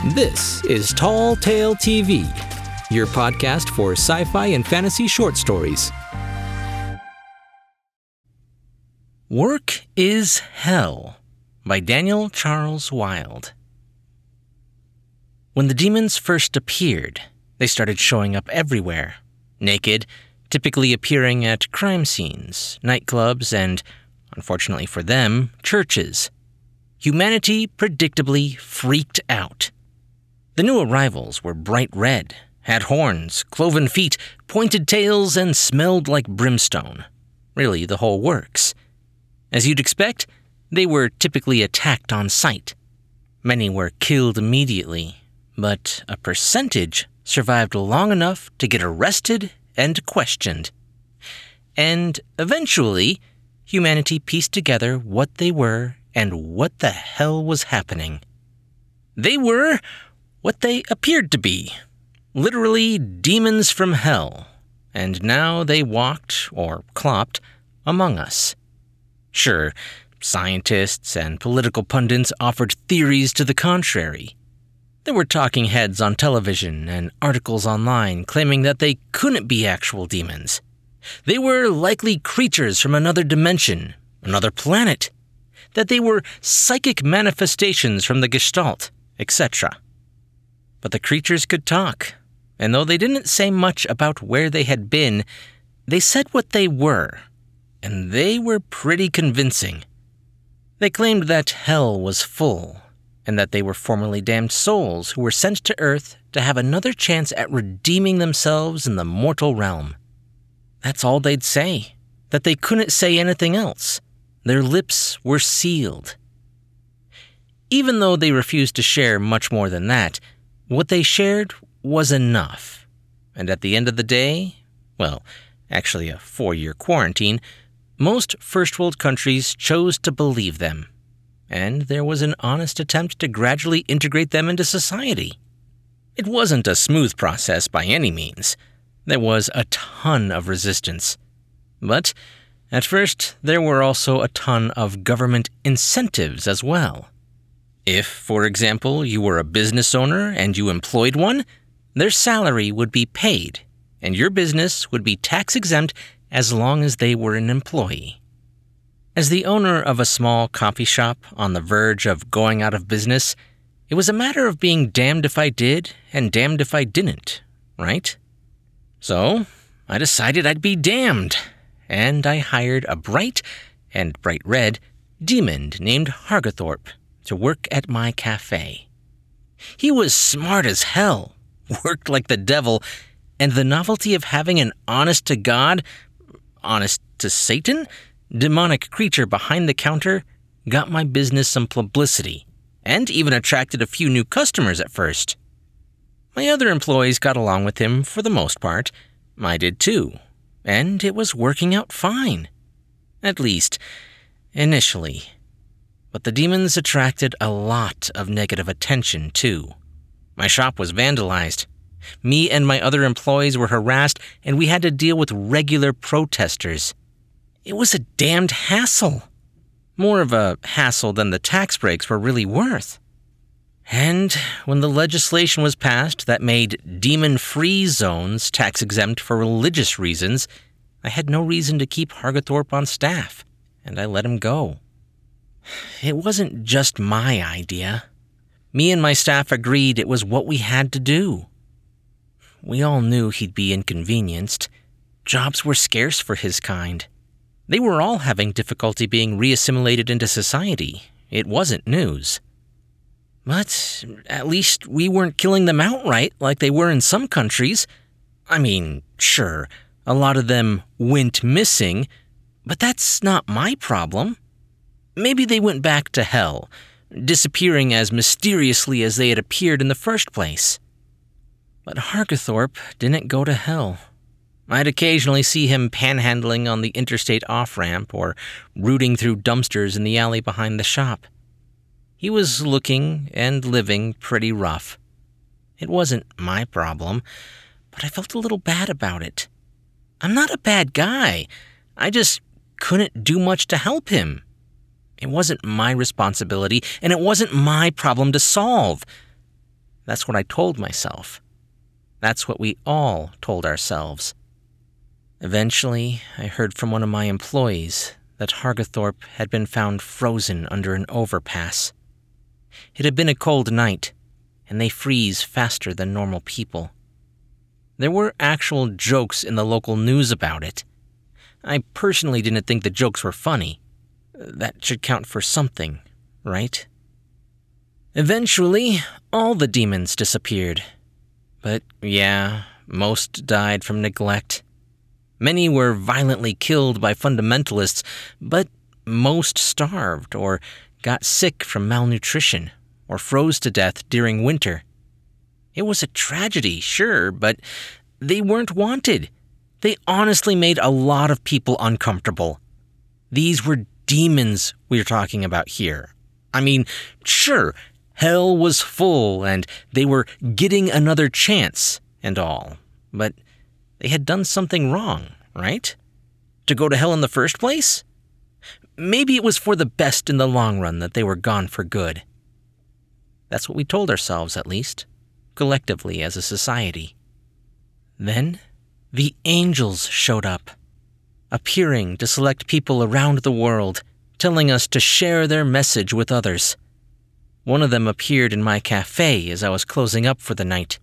This is Tall Tale TV, your podcast for sci-fi and fantasy short stories. Work is Hell by Daniel Charles Wilde. When the demons first appeared, they started showing up everywhere, naked, typically appearing at crime scenes, nightclubs, and, unfortunately for them, churches. Humanity predictably freaked out. The new arrivals were bright red, had horns, cloven feet, pointed tails, and smelled like brimstone. Really, the whole works. As you'd expect, they were typically attacked on sight. Many were killed immediately, but a percentage survived long enough to get arrested and questioned. And eventually, humanity pieced together what they were and what the hell was happening. They were what they appeared to be, literally demons from hell, and now they walked, or clopped, among us. Sure, scientists and political pundits offered theories to the contrary. There were talking heads on television and articles online claiming that they couldn't be actual demons. They were likely creatures from another dimension, another planet, that they were psychic manifestations from the Gestalt, etc. But the creatures could talk, and though they didn't say much about where they had been, they said what they were, and they were pretty convincing. They claimed that hell was full, and that they were formerly damned souls who were sent to Earth to have another chance at redeeming themselves in the mortal realm. That's all they'd say, that they couldn't say anything else. Their lips were sealed. Even though they refused to share much more than that, what they shared was enough. And at the end of the day, well, actually a 4-year quarantine, most first world countries chose to believe them. And there was an honest attempt to gradually integrate them into society. It wasn't a smooth process by any means. There was a ton of resistance. But at first, there were also a ton of government incentives as well. If, for example, you were a business owner and you employed one, their salary would be paid, and your business would be tax-exempt as long as they were an employee. As the owner of a small coffee shop on the verge of going out of business, it was a matter of being damned if I did and damned if I didn't, right? So, I decided I'd be damned, and I hired a bright red demon named Hargathorpe to work at my cafe. He was smart as hell, worked like the devil, and the novelty of having an honest-to-God, honest-to-Satan, demonic creature behind the counter got my business some publicity, and even attracted a few new customers at first. My other employees got along with him for the most part. I did too, and it was working out fine. At least, initially. But the demons attracted a lot of negative attention, too. My shop was vandalized. Me and my other employees were harassed, and we had to deal with regular protesters. It was a damned hassle. More of a hassle than the tax breaks were really worth. And when the legislation was passed that made demon-free zones tax-exempt for religious reasons, I had no reason to keep Hargathorpe on staff, and I let him go. It wasn't just my idea. Me and my staff agreed it was what we had to do. We all knew he'd be inconvenienced. Jobs were scarce for his kind. They were all having difficulty being reassimilated into society. It wasn't news. But at least we weren't killing them outright like they were in some countries. I mean, sure, a lot of them went missing, but that's not my problem. Maybe they went back to hell, disappearing as mysteriously as they had appeared in the first place. But Hargathorpe didn't go to hell. I'd occasionally see him panhandling on the interstate off-ramp or rooting through dumpsters in the alley behind the shop. He was looking and living pretty rough. It wasn't my problem, but I felt a little bad about it. I'm not a bad guy. I just couldn't do much to help him. It wasn't my responsibility, and it wasn't my problem to solve. That's what I told myself. That's what we all told ourselves. Eventually, I heard from one of my employees that Hargathorpe had been found frozen under an overpass. It had been a cold night, and they freeze faster than normal people. There were actual jokes in the local news about it. I personally didn't think the jokes were funny. That should count for something, right? Eventually, all the demons disappeared. But yeah, most died from neglect. Many were violently killed by fundamentalists, but most starved or got sick from malnutrition or froze to death during winter. It was a tragedy, sure, but they weren't wanted. They honestly made a lot of people uncomfortable. These were demons we were talking about here. I mean, sure, hell was full and they were getting another chance and all, but they had done something wrong, right? To go to hell in the first place? Maybe it was for the best in the long run that they were gone for good. That's what we told ourselves, at least, collectively as a society. Then, the angels showed up, appearing to select people around the world, telling us to share their message with others. One of them appeared in my cafe as I was closing up for the night.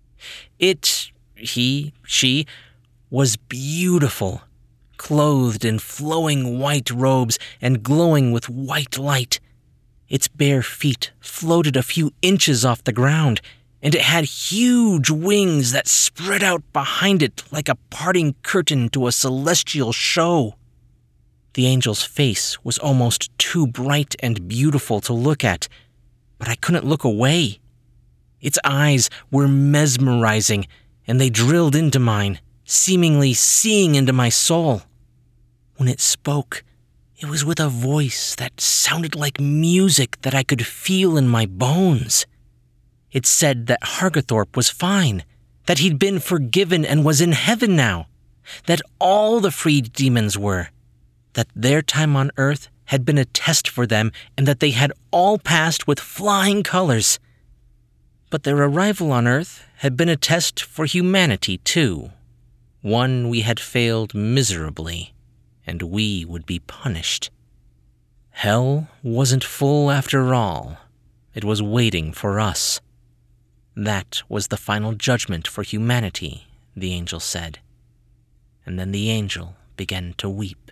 She was beautiful, clothed in flowing white robes and glowing with white light. Its bare feet floated a few inches off the ground, and it had huge wings that spread out behind it like a parting curtain to a celestial show. The angel's face was almost too bright and beautiful to look at, but I couldn't look away. Its eyes were mesmerizing, and they drilled into mine, seemingly seeing into my soul. When it spoke, it was with a voice that sounded like music that I could feel in my bones. It said that Hargathorpe was fine, that he'd been forgiven and was in heaven now, that all the freed demons were, that their time on Earth had been a test for them and that they had all passed with flying colors. But their arrival on Earth had been a test for humanity, too. One we had failed miserably, and we would be punished. Hell wasn't full after all. It was waiting for us. That was the final judgment for humanity, the angel said. And then the angel began to weep.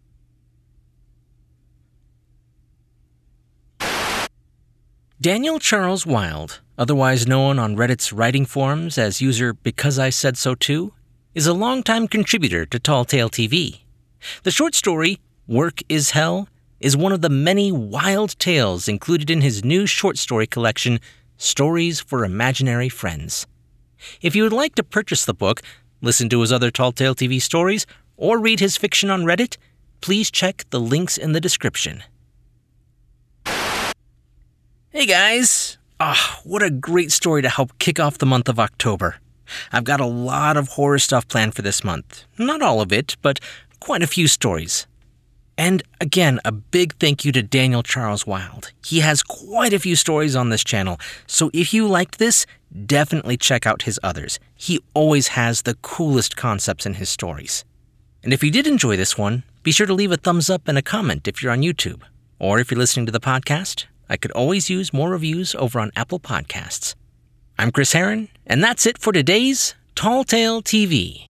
Daniel Charles Wild, otherwise known on Reddit's writing forums as user Because I Said So Too, is a longtime contributor to Tall Tale TV. The short story, Work is Hell, is one of the many wild tales included in his new short story collection, Stories for Imaginary Friends. If you would like to purchase the book, listen to his other Tall Tale TV stories, or read his fiction on Reddit, please check the links in the description. Hey guys! What a great story to help kick off the month of October. I've got a lot of horror stuff planned for this month. Not all of it, but quite a few stories. And again, a big thank you to Daniel Charles Wild. He has quite a few stories on this channel, so if you liked this, definitely check out his others. He always has the coolest concepts in his stories. And if you did enjoy this one, be sure to leave a thumbs up and a comment if you're on YouTube. Or if you're listening to the podcast, I could always use more reviews over on Apple Podcasts. I'm Chris Herron, and that's it for today's Tall Tale TV.